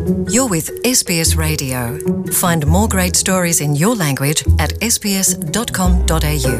You're with SBS Radio. Find more great stories in your language at sbs.com.au.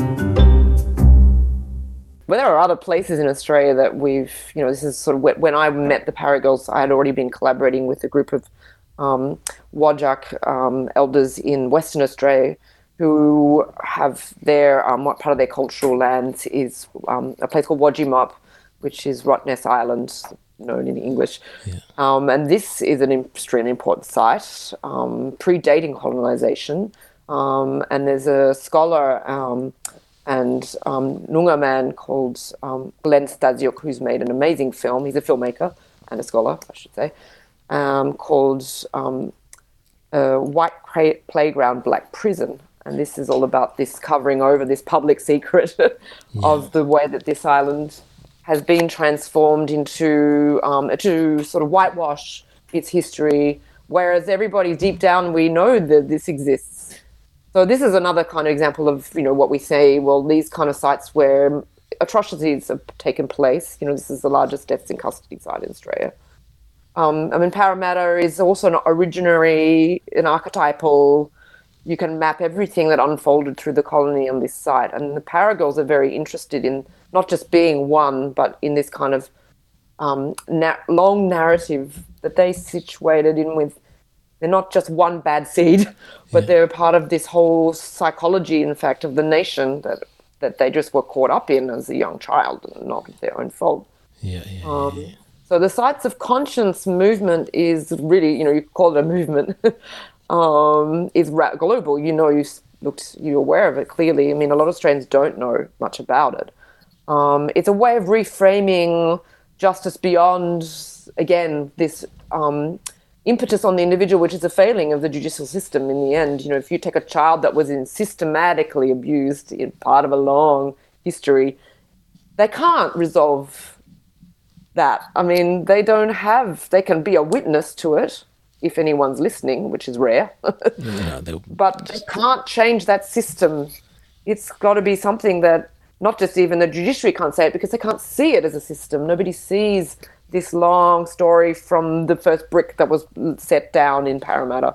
Well, there are other places in Australia that this is sort of when I met the Paragirls, I had already been collaborating with a group of Whadjuk elders in Western Australia who have what part of their cultural lands is a place called Wodjimop, which is Rottnest Island, known in English. Yeah. And this is an extremely important site, predating colonisation. And there's a scholar and Noongar man called Glenn Stasiuk, who's made an amazing film. He's a filmmaker and a scholar, I should say, called White Playground, Black Prison. And this is all about this covering over this public secret of the way that this island has been transformed into to sort of whitewash its history, whereas everybody deep down, we know that this exists. So this is another kind of example of, what we say, well, these kind of sites where atrocities have taken place. This is the largest deaths in custody site in Australia. Parramatta is also an archetypal. You can map everything that unfolded through the colony on this site. And the Paragirls are very interested in not just being one, but in this kind of long narrative that they situated in with. They're not just one bad seed, but they're part of this whole psychology, in fact, of the nation that they just were caught up in as a young child, and not their own fault. So the Sites of Conscience movement is really, you call it a movement, is global. You're aware of it clearly. I mean, a lot of Australians don't know much about it. It's a way of reframing justice beyond, again, this impetus on the individual, which is a failing of the judicial system in the end. If you take a child that was systematically abused in part of a long history, they can't resolve that. I mean, they can be a witness to it if anyone's listening, which is rare. But they can't change that system. It's got to be something that not just even the judiciary can't say it, because they can't see it as a system. Nobody sees this long story from the first brick that was set down in Parramatta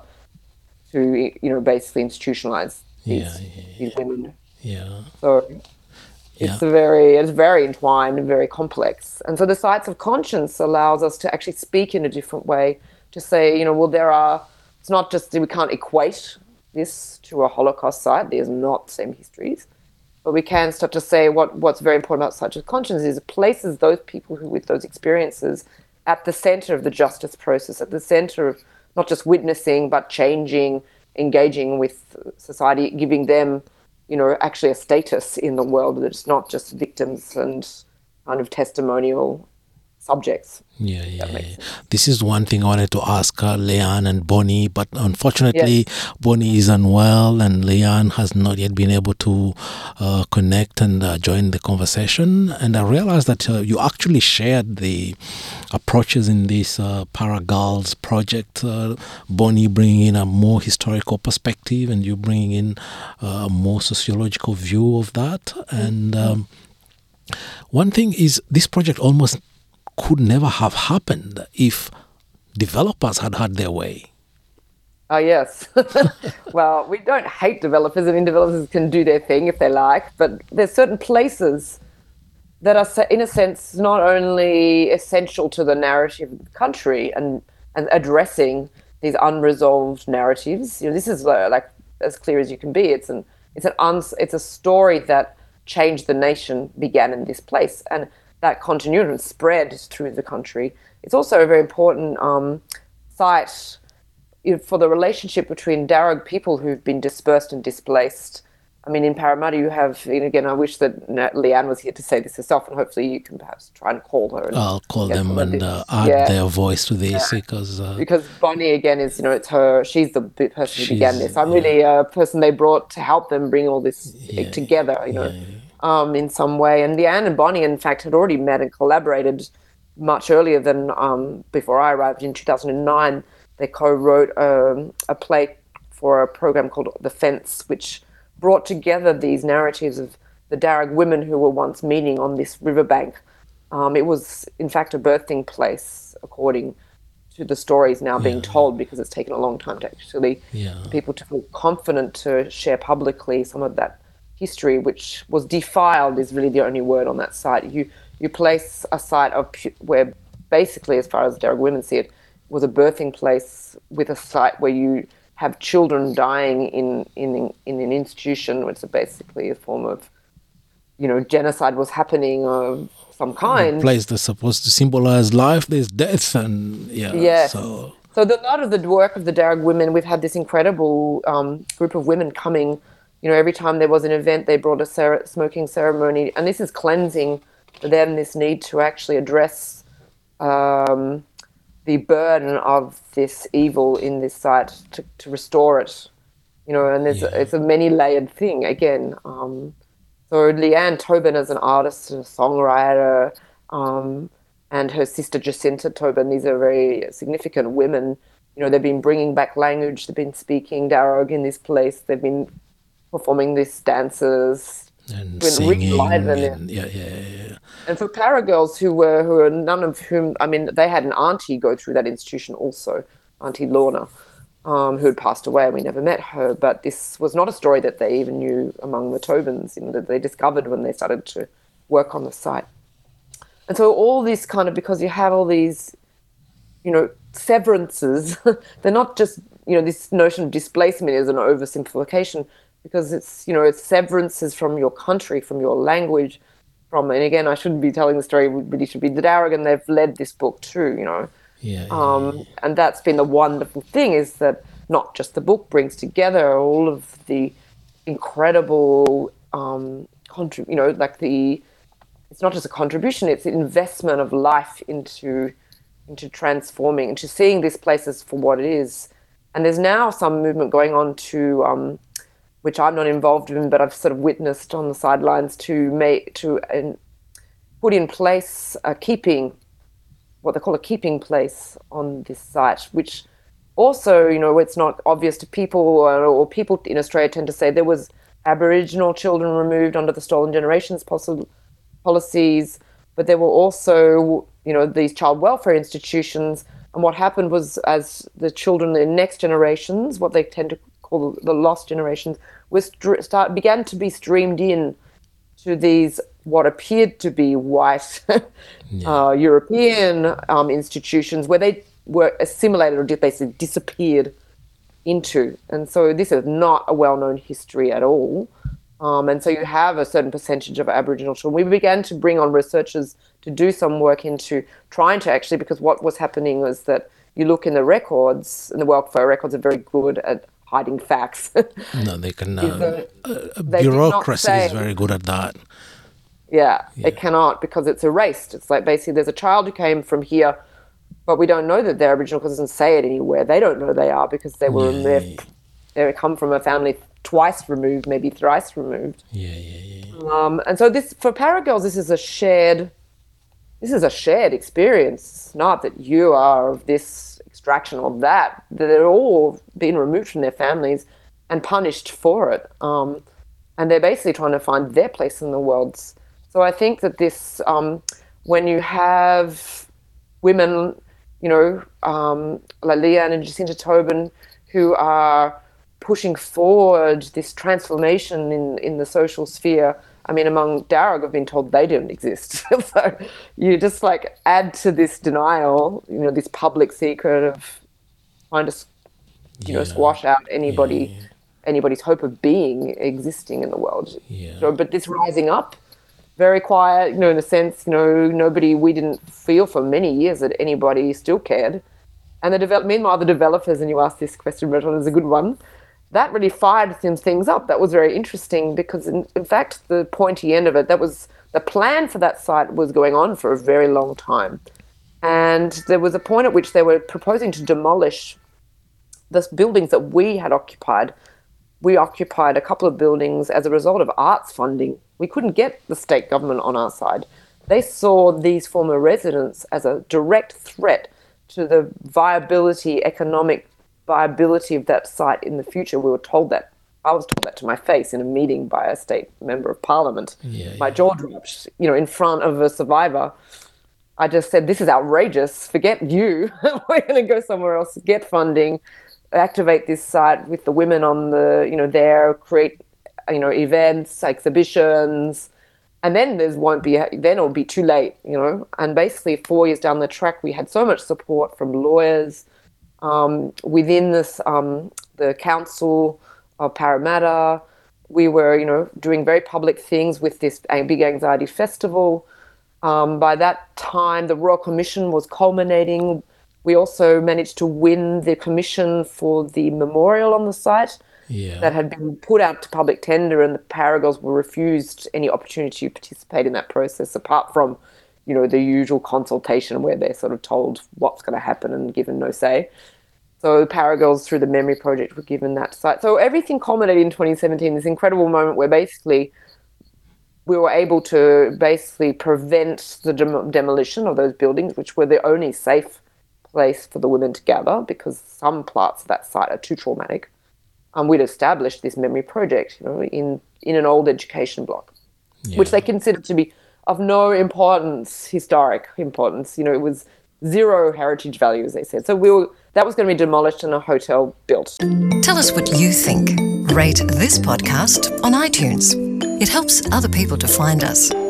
to, basically institutionalise these women. Yeah. So it's very entwined and very complex. And so the Sites of Conscience allows us to actually speak in a different way, to say, it's not just that we can't equate this to a Holocaust site. There's not the same histories. But we can start to say what's very important about Sites of Conscience is it places those people with those experiences at the centre of the justice process, at the centre of not just witnessing, but changing, engaging with society, giving them, actually a status in the world that's not just victims and kind of testimonial subjects. This is one thing I wanted to ask Leanne and Bonnie, but unfortunately Bonnie is unwell and Leanne has not yet been able to connect and join the conversation. And I realized that you actually shared the approaches in this Paragirls project, Bonnie bringing in a more historical perspective and you bringing in a more sociological view of that. And one thing is, this project almost could never have happened if developers had had their way. Oh, yes. Well, we don't hate developers. I mean, developers can do their thing if they like, but there's certain places that are, in a sense, not only essential to the narrative of the country and addressing these unresolved narratives. This is like as clear as you can be. It's a story that changed the nation began in this place, and that continued and spread through the country. It's also a very important site for the relationship between Darug people who've been dispersed and displaced. I mean, in Parramatta you have, again, I wish that Leanne was here to say this herself, and hopefully you can perhaps try and call her. I'll call them and add their voice to this because Bonnie, again, is, it's her, she's the person who began this. I'm really a person they brought to help them bring all this together, in some way. And Leanne and Bonnie, in fact, had already met and collaborated much earlier than before I arrived in 2009. They co-wrote a play for a program called The Fence, which brought together these narratives of the Darug women who were once meeting on this riverbank. It was, in fact, a birthing place, according to the stories now being Yeah. told, because it's taken a long time to actually Yeah. people to feel confident to share publicly some of that history, which was defiled, is really the only word on that site. You place a site of where basically, as far as Darug women see it, was a birthing place with a site where you have children dying in an institution, which is basically a form of, genocide was happening of some A kind. place that's supposed to symbolize life, there's death, and Yes. So a lot of the work of the Darug women, we've had this incredible group of women coming. Every time there was an event, they brought a smoking ceremony, and this is cleansing for them. This need to actually address the burden of this evil in this site to restore it. And it's a many-layered thing again. So Leanne Tobin is an artist and a songwriter, and her sister Jacinta Tobin. These are very significant women. They've been bringing back language. They've been speaking Darug in this place. They've been performing these dances and been singing, re-enlivened. and yeah. And for Para girls who are none of whom, I mean, they had an auntie go through that institution also, Auntie Lorna, who had passed away, and we never met her. But this was not a story that they even knew among the Tobins, that they discovered when they started to work on the site. And so all this kind of, because you have all these, severances, they're not just, this notion of displacement is an oversimplification, because it's, it's severances from your country, from your language, and again, I shouldn't be telling the story, but it should be the Darug, and they've led this book too, And that's been the wonderful thing, is that not just the book brings together all of the incredible, it's not just a contribution, it's an investment of life into transforming, into seeing these places for what it is. And there's now some movement going on to, which I'm not involved in, but I've sort of witnessed on the sidelines, to put in place what they call a keeping place on this site, which also, it's not obvious to people, or people in Australia tend to say there was Aboriginal children removed under the Stolen Generations policies, but there were also, these child welfare institutions. And what happened was, as the children in next generations, what they tend to call the lost generations, began to be streamed in to these what appeared to be white European institutions, where they were assimilated or basically disappeared into. And so this is not a well-known history at all. And so you have a certain percentage of Aboriginal children. We began to bring on researchers to do some work into trying to actually, because what was happening was that you look in the records, and the welfare records are very good at hiding facts. No, they can. They Bureaucracy is very good at that. Yeah, it cannot, because it's erased. It's like basically there's a child who came from here, but we don't know that they're Aboriginal because it doesn't say it anywhere. They don't know they are, because they were they come from a family twice removed, maybe thrice removed. And so this, for Para girls, this is a shared experience. It's not that you are of this extraction or that. They're all being removed from their families and punished for it. And they're basically trying to find their place in the world. So I think that this, when you have women, like Leanne and Jacinta Tobin, who are pushing forward this transformation in the social sphere. I mean, among Darug, I've been told they don't exist. So you just add to this denial, this public secret of trying to, squash out anybody's hope of existing in the world. So, but this rising up, very quiet, in a sense, we didn't feel for many years that anybody still cared. And meanwhile, the developers, and you asked this question, Bertrand, is a good one, that really fired some things up. That was very interesting, because in fact, the pointy end of it, that was the plan for that site was going on for a very long time. And there was a point at which they were proposing to demolish the buildings that we had occupied. We occupied a couple of buildings as a result of arts funding. We couldn't get the state government on our side. They saw these former residents as a direct threat to the economic viability of that site in the future. We were told that. I was told that to my face in a meeting by a state member of parliament. My jaw dropped, in front of a survivor. I just said, this is outrageous. Forget you. We're going to go somewhere else, get funding, activate this site with the women on the, there, create, events, exhibitions. And then it'll be too late, And basically 4 years down the track, we had so much support from lawyers within this, the council of Parramatta. We were, doing very public things with this big anxiety festival. By that time, the Royal Commission was culminating. We also managed to win the commission for the memorial on the site that had been put out to public tender, and the Paragirls were refused any opportunity to participate in that process, apart from, the usual consultation where they're sort of told what's going to happen and given no say. So Paragirls, through the Memory Project, were given that site. So everything culminated in 2017, this incredible moment where basically we were able to prevent the demolition of those buildings, which were the only safe place for the women to gather, because some parts of that site are too traumatic. We'd established this Memory Project, in an old education block, which they considered to be of no historic importance. It was zero heritage value, as they said. So that was going to be demolished and a hotel built. Tell us what you think. Rate this podcast on iTunes. It helps other people to find us.